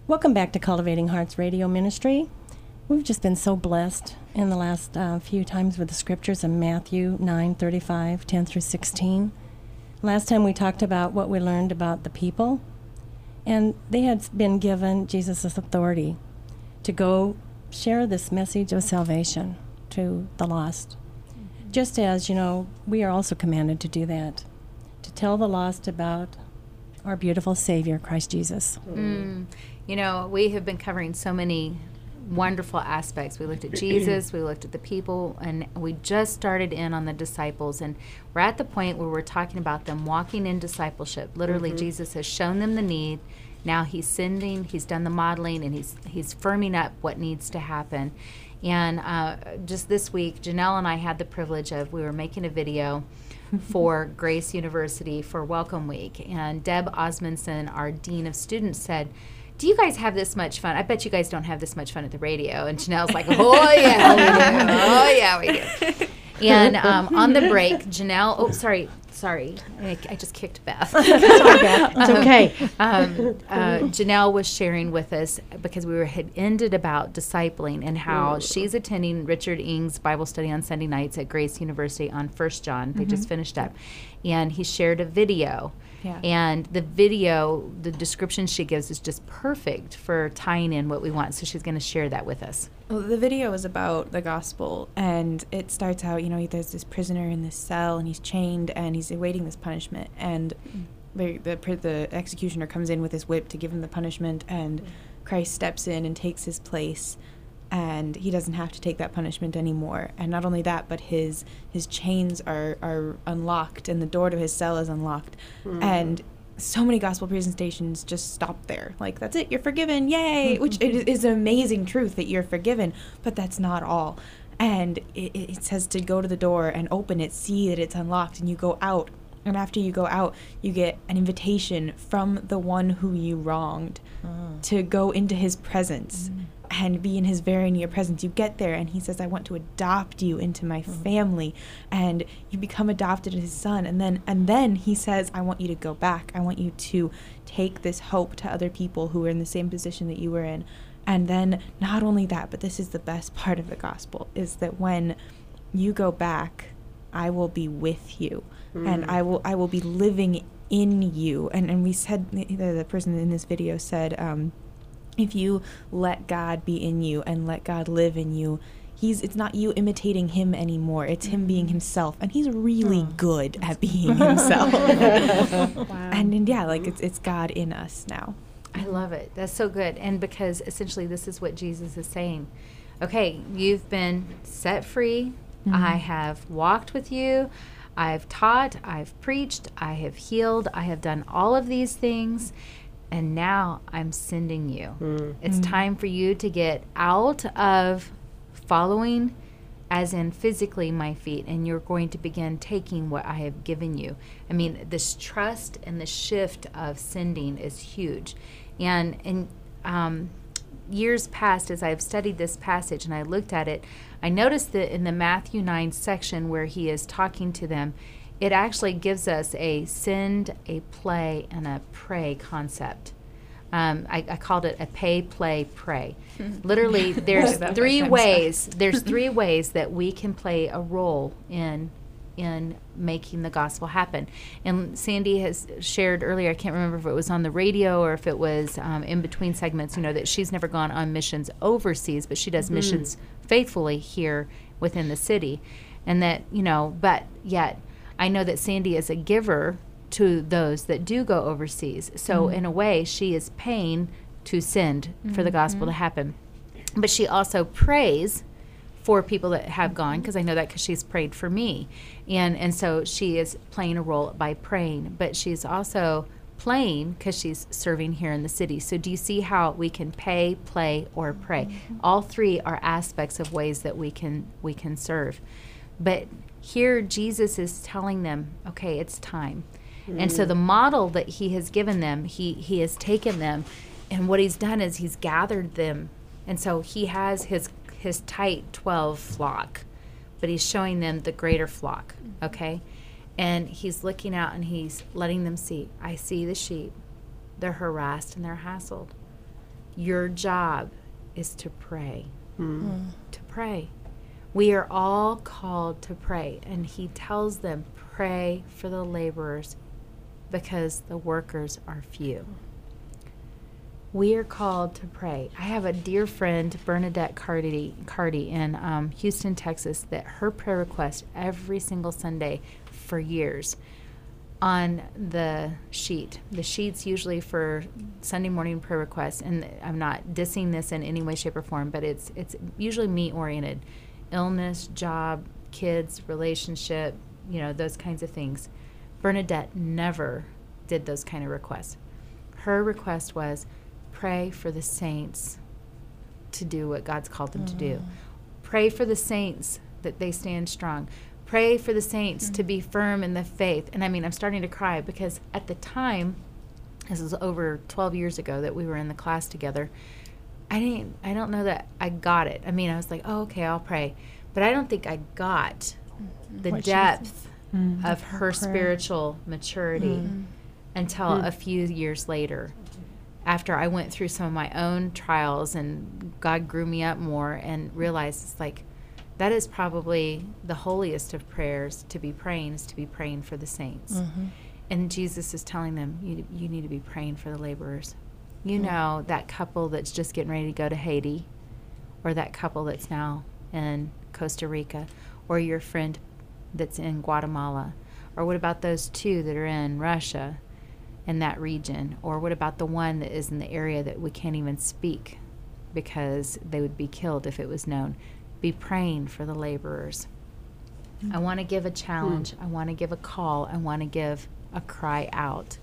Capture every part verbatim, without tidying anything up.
Welcome back to Cultivating Hearts Radio Ministry. We've just been so blessed in the last uh, few times with the scriptures in Matthew nine thirty-five, ten through sixteen. Last time we talked about what we learned about the people, and they had been given Jesus' authority to go share this message of salvation to the lost. Mm-hmm. Just as, you know, we are also commanded to do that, to tell the lost about our beautiful Savior, Christ Jesus. Mm. You know, we have been covering so many wonderful aspects. We looked at Jesus, we looked at the people, and we just started in on the disciples. And we're at the point where we're talking about them walking in discipleship. Literally, mm-hmm. Jesus has shown them the need. Now he's sending, he's done the modeling, and he's he's firming up what needs to happen. And uh, just this week, Janelle and I had the privilege of, we were making a video for Grace University for Welcome Week. And Deb Osmondson, our Dean of Students, said, do you guys have this much fun? I bet you guys don't have this much fun at the radio. And Janelle's like, oh, yeah, we do. Oh, yeah, we do. And um, on the break, Janelle, oh, sorry, sorry. I, I just kicked Beth. Sorry, Beth. It's okay. um, uh, Janelle was sharing with us, because we were had ended about discipling and how Ooh. she's attending Richard Ing's Bible study on Sunday nights at Grace University on First John. They mm-hmm. just finished up. And he shared a video. Yeah. And the video, the description she gives is just perfect for tying in what we want. So she's going to share that with us. Well, the video is about the gospel, and it starts out, you know, there's this prisoner in this cell, and he's chained, and he's awaiting this punishment. And the, the, the executioner comes in with his whip to give him the punishment, and Christ steps in and takes his place. And he doesn't have to take that punishment anymore. And not only that, but his his chains are, are unlocked, and the door to his cell is unlocked. Mm. And so many gospel presentations just stop there. Like, that's it, you're forgiven, yay! Which it is an amazing truth that you're forgiven, but that's not all. And it, it says to go to the door and open it, see that it's unlocked, and you go out. And after you go out, you get an invitation from the one who you wronged mm. to go into his presence. Mm. And be in his very near presence. You get there, and he says, I want to adopt you into my mm-hmm. family. And you become adopted as his son. And then and then he says, I want you to go back. I want you to take this hope to other people who are in the same position that you were in. And then not only that, but this is the best part of the gospel, is that when you go back, I will be with you. Mm. And I will I will be living in you. And, and we said, the, the person in this video said, um, if you let God be in you and let God live in you, he's it's not you imitating him anymore. It's him being himself, and he's really oh. good at being himself. Wow. And, and yeah, like it's it's God in us now. I love it. That's so good. And because essentially this is what Jesus is saying. Okay, you've been set free. Mm-hmm. I have walked with you. I've taught. I've preached. I have healed. I have done all of these things. And now I'm sending you. Mm. It's mm. time for you to get out of following, as in physically, my feet, and you're going to begin taking what I have given you. I mean, this trust and the shift of sending is huge. And in um, years past, as I've studied this passage and I looked at it, I noticed that in the Matthew nine section where he is talking to them, it actually gives us a send, a play, and a pray concept. Um, I, I called it a pay, play, pray. Literally, there's three ways. There's three ways that we can play a role in in making the gospel happen. And Sandy has shared earlier, I can't remember if it was on the radio or if it was um, in between segments, you know, that she's never gone on missions overseas, but she does mm. missions faithfully here within the city. And that, you know, but yet I know that Sandy is a giver to those that do go overseas. So mm-hmm. in a way, she is paying to send mm-hmm. for the gospel to happen. But she also prays for people that have gone, because I know that because she's prayed for me. And and so she is playing a role by praying, but she's also playing because she's serving here in the city. So do you see how we can pay, play, or pray? Mm-hmm. All three are aspects of ways that we can we can serve. But here Jesus is telling them, okay, it's time. Mm. And so the model that he has given them, he, he has taken them, and what he's done is he's gathered them. And so he has his his tight twelve flock, but he's showing them the greater flock, okay? And he's looking out and he's letting them see, I see the sheep. They're harassed and they're hassled. Your job is to pray. Mm. To pray. We are all called to pray. And he tells them, pray for the laborers because the workers are few. We are called to pray. I have a dear friend, Bernadette Cardy, Cardy in um, Houston, Texas, that her prayer request every single Sunday for years on the sheet. The sheet's usually for Sunday morning prayer requests, and I'm not dissing this in any way, shape, or form, but it's it's usually me-oriented. Illness, job, kids, relationship, you know, those kinds of things. Bernadette never did those kind of requests. Her request was, pray for the saints to do what God's called them mm. to do. Pray for the saints that they stand strong. Pray for the saints mm. to be firm in the faith. And I mean, I'm starting to cry because at the time, this was over twelve years ago that we were in the class together, I didn't, I don't know that I got it. I mean, I was like, oh, okay, I'll pray. But I don't think I got the what depth mm. of her prayer. Spiritual maturity mm. until mm. a few years later. After I went through some of my own trials and God grew me up more and realized it's like, that is probably the holiest of prayers to be praying, is to be praying for the saints. Mm-hmm. And Jesus is telling them, you, you need to be praying for the laborers. You mm-hmm. know, that couple that's just getting ready to go to Haiti, or that couple that's now in Costa Rica, or your friend that's in Guatemala, or what about those two that are in Russia? In that region, or what about the one that is in the area that we can't even speak because they would be killed if it was known? Be praying for the laborers. Mm-hmm. I want to give a challenge. Mm-hmm. I want to give a call. I want to give a cry out.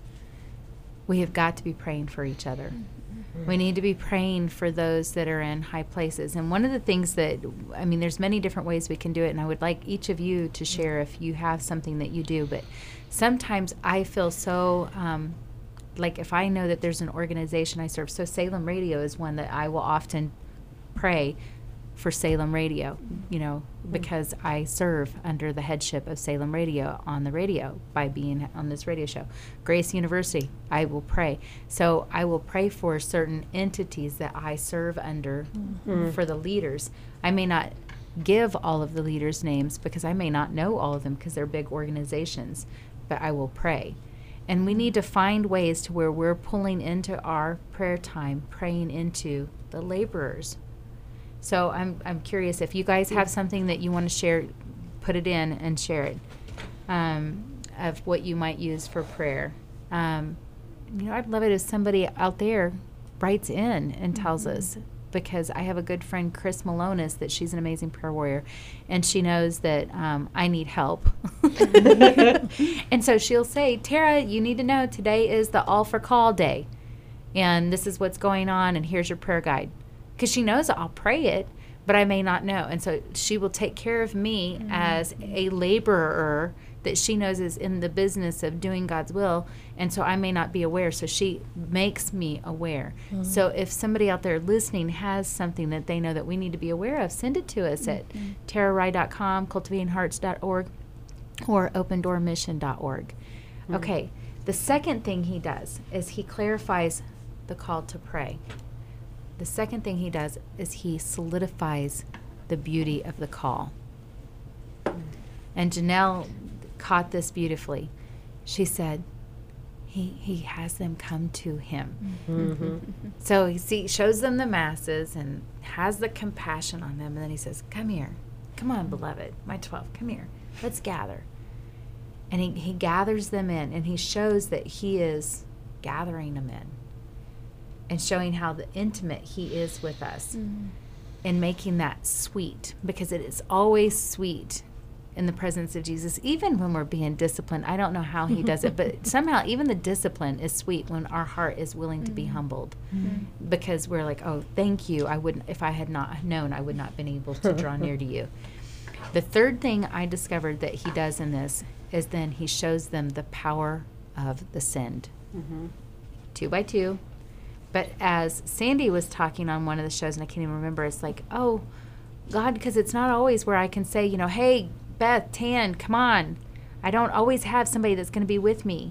We have got to be praying for each other. Mm-hmm. We need to be praying for those that are in high places. And one of the things that, I mean, there's many different ways we can do it, and I would like each of you to share if you have something that you do, but sometimes I feel so, um, like if I know that there's an organization I serve, so Salem Radio is one that I will often pray for Salem Radio, you know, because I serve under the headship of Salem Radio on the radio by being on this radio show. Grace University, I will pray. So I will pray for certain entities that I serve under mm-hmm. for the leaders. I may not give all of the leaders' names because I may not know all of them because they're big organizations, but I will pray. And we need to find ways to where we're pulling into our prayer time, praying into the laborers. So I'm I'm curious if you guys have something that you want to share, put it in and share it, um, of what you might use for prayer. Um, you know, I'd love it if somebody out there writes in and tells mm-hmm. us, because I have a good friend, Chris Malonis, that she's an amazing prayer warrior, and she knows that um, I need help. And so she'll say, Tara, you need to know today is the All for Call day, and this is what's going on, and here's your prayer guide. Because she knows I'll pray it, but I may not know. And so she will take care of me mm-hmm. as a laborer that she knows is in the business of doing God's will, and so I may not be aware, so she makes me aware. Mm-hmm. So if somebody out there listening has something that they know that we need to be aware of, send it to us mm-hmm. at tara rai dot com, cultivating hearts dot org, or open door mission dot org. Mm-hmm. Okay, the second thing he does is he clarifies the call to pray. The second thing he does is he solidifies the beauty of the call. And Janelle caught this beautifully. She said, he he has them come to him. Mm-hmm. So he see, shows them the masses and has the compassion on them. And then he says, come here. Come on, beloved, my twelve, come here. Let's gather. And he, he gathers them in, and he shows that he is gathering them in and showing how the intimate he is with us mm-hmm. and making that sweet, because it is always sweet in the presence of Jesus, even when we're being disciplined. I don't know how he does it, but somehow even the discipline is sweet when our heart is willing mm-hmm. to be humbled mm-hmm. because we're like, oh, thank you. I wouldn't, if I had not known, I would not have been able to draw near to you. The third thing I discovered that he does in this is then he shows them the power of the send. Mm-hmm. Two by two. But as Sandy was talking on one of the shows, and I can't even remember, it's like, oh, God, because it's not always where I can say, you know, hey, Beth, Tan, come on. I don't always have somebody that's going to be with me.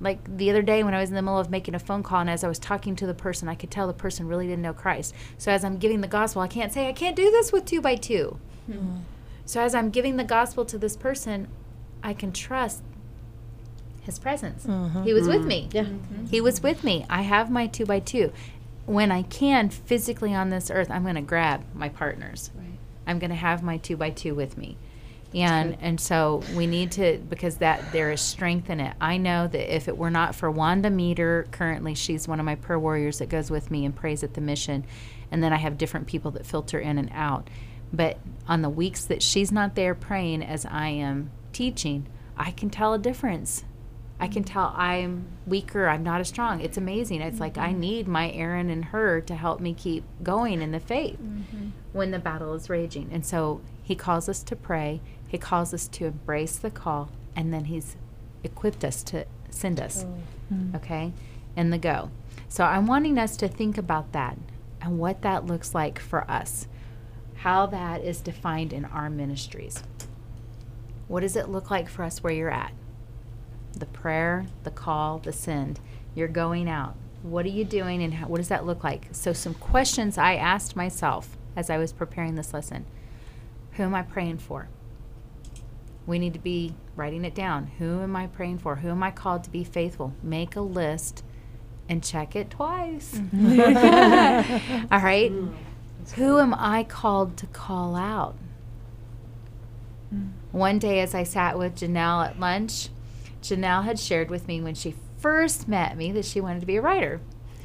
Like the other day when I was in the middle of making a phone call, and as I was talking to the person, I could tell the person really didn't know Christ. So as I'm giving the gospel, I can't say, I can't do this with two by two. Mm-hmm. So as I'm giving the gospel to this person, I can trust his presence. Mm-hmm. He was mm-hmm. with me. Yeah. Mm-hmm. He was with me. I have my two by two. When I can, physically on this earth, I'm going to grab my partners. Right. I'm going to have my two by two with me. And and so we need to, because that there is strength in it. I know that if it were not for Wanda Meter, currently she's one of my prayer warriors that goes with me and prays at the mission. And then I have different people that filter in and out. But on the weeks that she's not there praying as I am teaching, I can tell a difference. I can tell I'm weaker, I'm not as strong. It's amazing. It's mm-hmm. like I need my Aaron and her to help me keep going in the faith mm-hmm. when the battle is raging. And so he calls us to pray. He calls us to embrace the call, and then he's equipped us to send us, oh. mm-hmm. okay, and the go. So I'm wanting us to think about that and what that looks like for us, how that is defined in our ministries. What does it look like for us where you're at? The prayer, the call, the send. You're going out. What are you doing, and how, what does that look like? So some questions I asked myself as I was preparing this lesson. Who am I praying for? We need to be writing it down. Who am I praying for? Who am I called to be faithful? Make a list and check it twice. Mm-hmm. All right? Mm. Who am I called to call out? Mm. One day as I sat with Janelle at lunch, Janelle had shared with me when she first met me that she wanted to be a writer.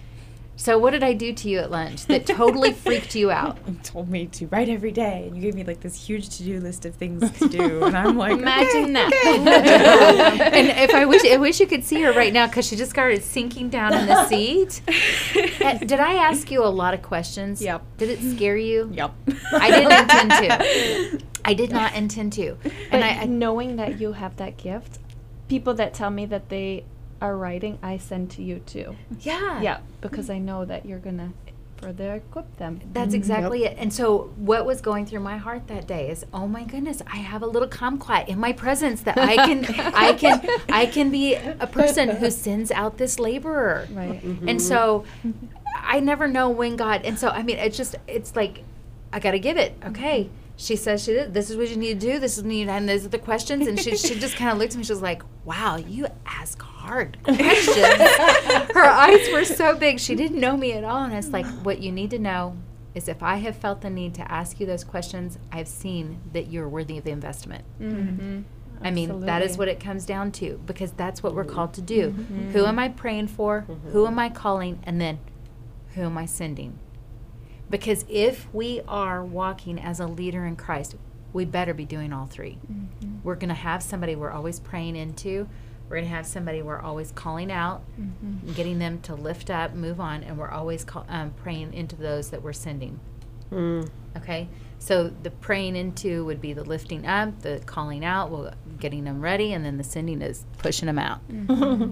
So what did I do to you at lunch that totally freaked you out? You told me to write every day, and you gave me like this huge to-do list of things to do, and I'm like, imagine okay, that. Okay. And if I wish, I wish you could see her right now because she just started sinking down in the seat. And did I ask you a lot of questions? Yep. Did it scare you? Yep. I didn't intend to. I did not intend to. But and I, I knowing that you have that gift, people that tell me that they are writing, I send to you too. Yeah. Yeah, because I know that you're going to further equip them. That's exactly yep. it. And so what was going through my heart that day is, oh my goodness, I have a little kumquat in my presence that I can I can I can be a person who sends out this laborer. Right. Mm-hmm. And so I never know when God, and so I mean it's just it's like I got to give it. Okay. Mm-hmm. She says she did. This is what you need to do. This is what you need, and these are the questions. And she she just kind of looked at me. She was like, "Wow, you ask hard questions." Her eyes were so big. She didn't know me at all, and it's like, what you need to know is if I have felt the need to ask you those questions, I've seen that you're worthy of the investment. Mm-hmm. I mean, Absolutely. That is what it comes down to, because that's what we're called to do. Mm-hmm. Who am I praying for? Mm-hmm. Who am I calling? And then, who am I sending? Because if we are walking as a leader in Christ, we better be doing all three. Mm-hmm. We're going to have somebody we're always praying into. We're going to have somebody we're always calling out, mm-hmm. getting them to lift up, move on, and we're always call, um, praying into those that we're sending. Mm. Okay? So the praying into would be the lifting up, the calling out, well, getting them ready, and then the sending is pushing them out. Mm-hmm.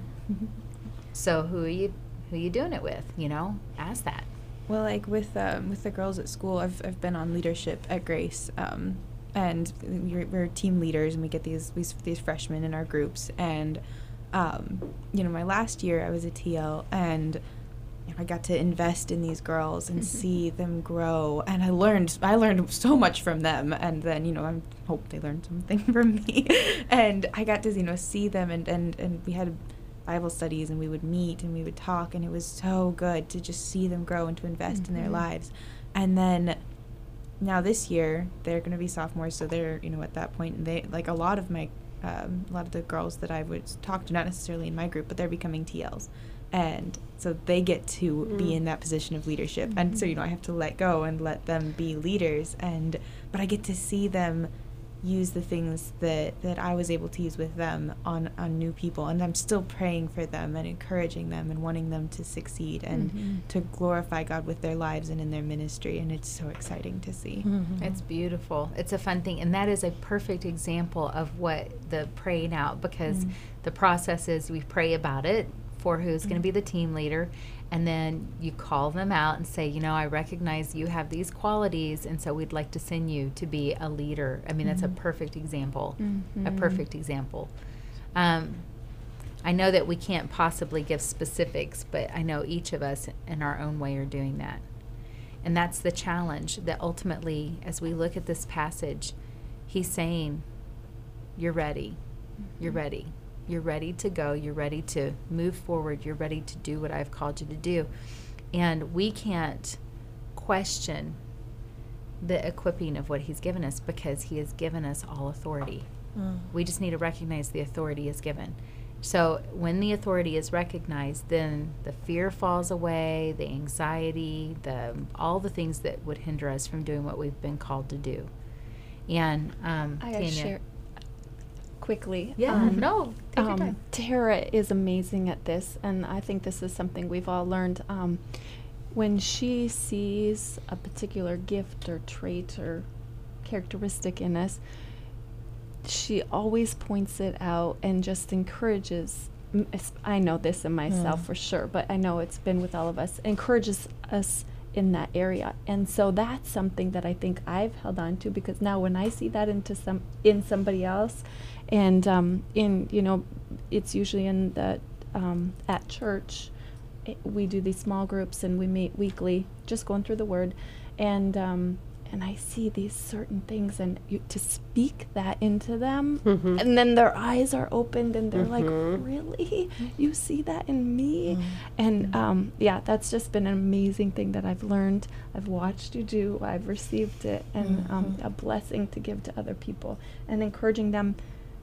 So who are you who are you doing it with? You know, ask that. Well, like with um, with the girls at school, I've I've been on leadership at Grace, um, and we're, we're team leaders, and we get these these, these freshmen in our groups. And um, you know, my last year I was a T L, and you know, I got to invest in these girls and mm-hmm. see them grow, and I learned I learned so much from them. And then you know, I hope they learned something from me, and I got to you know see them, and and, and we had Bible studies, and we would meet and we would talk, and it was so good to just see them grow and to invest mm-hmm. in their lives. And then now this year they're going to be sophomores, so they're you know at that point, and they like a lot of my um, a lot of the girls that I would talk to, not necessarily in my group, but they're becoming T Ls, and so they get to mm. be in that position of leadership. Mm-hmm. And so you know I have to let go and let them be leaders, and but I get to see them use the things that, that I was able to use with them on, on new people, and I'm still praying for them and encouraging them and wanting them to succeed and mm-hmm. to glorify God with their lives and in their ministry, and it's so exciting to see. Mm-hmm. It's beautiful. It's a fun thing, and that is a perfect example of what the praying out, because mm-hmm. the process is we pray about it for who's mm-hmm. going to be the team leader, and then you call them out and say, you know, I recognize you have these qualities, and so we'd like to send you to be a leader. I mean, mm-hmm. that's a perfect example, mm-hmm. a perfect example. Um, I know that we can't possibly give specifics, but I know each of us in our own way are doing that. And that's the challenge, that ultimately, as we look at this passage, he's saying, you're ready. You're ready. You're ready to go. You're ready to move forward. You're ready to do what I've called you to do. And we can't question the equipping of what he's given us, because he has given us all authority. Mm. We just need to recognize the authority is given. So when the authority is recognized, then the fear falls away, the anxiety, the all the things that would hinder us from doing what we've been called to do. And um, I Tanya. share quickly. Yeah, um, no, take your um, time. Tara is amazing at this, and I think this is something we've all learned. Um, when she sees a particular gift or trait or characteristic in us, she always points it out and just encourages. m- es- I know this in myself Mm. for sure, but I know it's been with all of us, encourages us in that area. And so that's something that I think I've held on to, because now when I see that into some in somebody else, and um, in, you know, it's usually in the um, at church, it, we do these small groups and we meet weekly, just going through the word, and um, and I see these certain things, and you, to speak that into them, Mhm. and then their eyes are opened and they're like, Mhm. really? You see that in me? And um, yeah, that's just been an amazing thing that I've learned. I've watched you do. I've received it, and um, Mhm. a blessing to give to other people, and encouraging them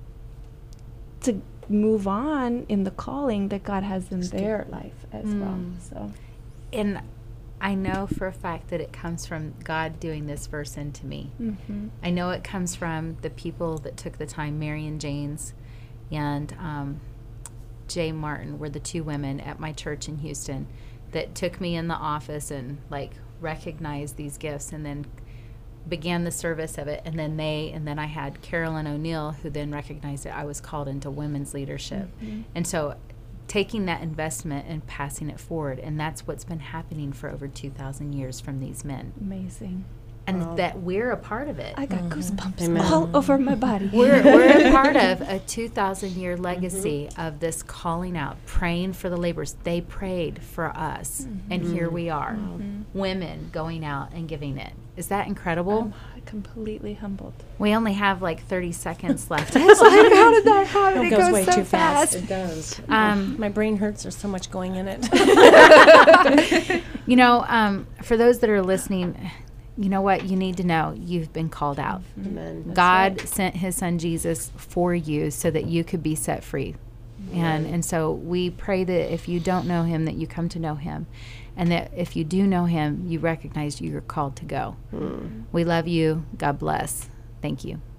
to move on in the calling that God has in their life as well. Mm. So And I know for a fact that it comes from God doing this verse into me. mm-hmm. I know it comes from the people that took the time. Marion Janes and um, Jay Martin were the two women at my church in Houston that took me in the office and like recognized these gifts, and then began the service of it. And then they, and then I had Carolyn O'Neill, who then recognized that I was called into women's leadership. Mhm. And so taking that investment and passing it forward, and that's what's been happening for over two thousand years from these men. Amazing. And Wow. that we're a part of it. I got Mhm. goosebumps Amen. all over my body. We're, we're a part of a two thousand year legacy of this calling out, praying for the laborers. They prayed for us, and here we are, Mhm. women going out and giving it. Is that incredible? I'm completely humbled. We only have like thirty seconds left. It's like, how did that happen? It It goes goes way so too fast. fast. It does. Um, My brain hurts. There's so much going in it. you know, um, for those that are listening, you know what? You need to know you've been called out. Amen. God sent his son Jesus for you so that you could be set free. And and so we pray that if you don't know him, that you come to know him. And that if you do know him, you recognize you're called to go. Mm. We love you. God bless. Thank you.